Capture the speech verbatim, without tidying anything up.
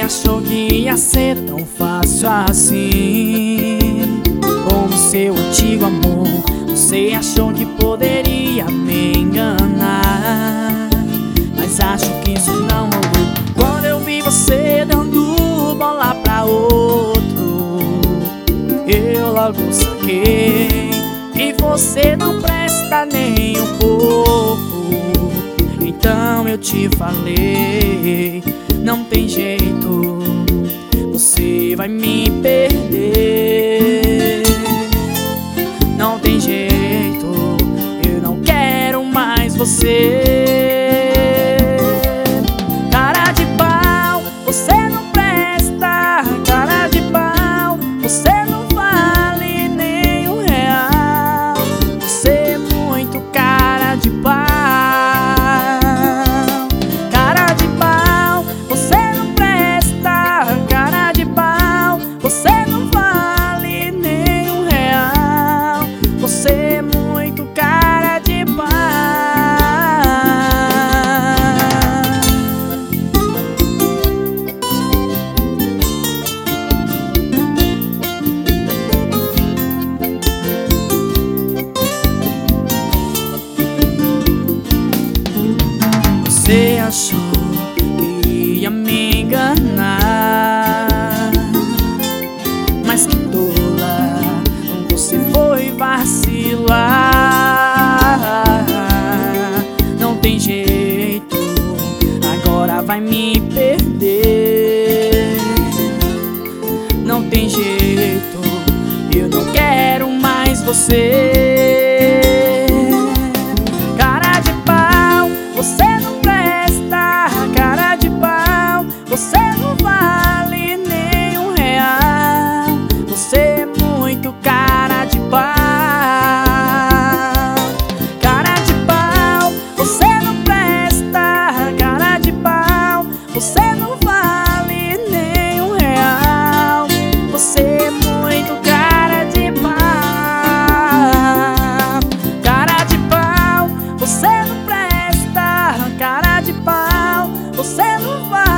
achou que ia ser tão fácil assim? Com o seu antigo amor, você achou que poderia me enganar, mas acho que isso não rolou. Quando eu vi você dando bola pra outro, eu logo saquei que você não presta nem um pouco. Então eu te falei, não tem jeito, você vai me perder. Não tem jeito, eu não quero mais você. Cara de pau, você não presta. Cara de pau, você não vale nem um real. Você é muito cara de pau. Cara de pau, você não presta. Cara de pau, você não vale nem um real. Você é muito cara de pau. Você achou que ia me enganar, mas que tola, você foi vacilar. Não tem jeito, agora vai me perder. Não tem jeito, eu não quero mais você. Cara de pau, você não presta. Cara de pau, você não vale nem um real. Você é muito cara de pau. Cara de pau, você não presta. Cara de pau, você não vale nem um real. Você é muito cara de pau. Cara de pau, você não presta. Cara de pau, você não vale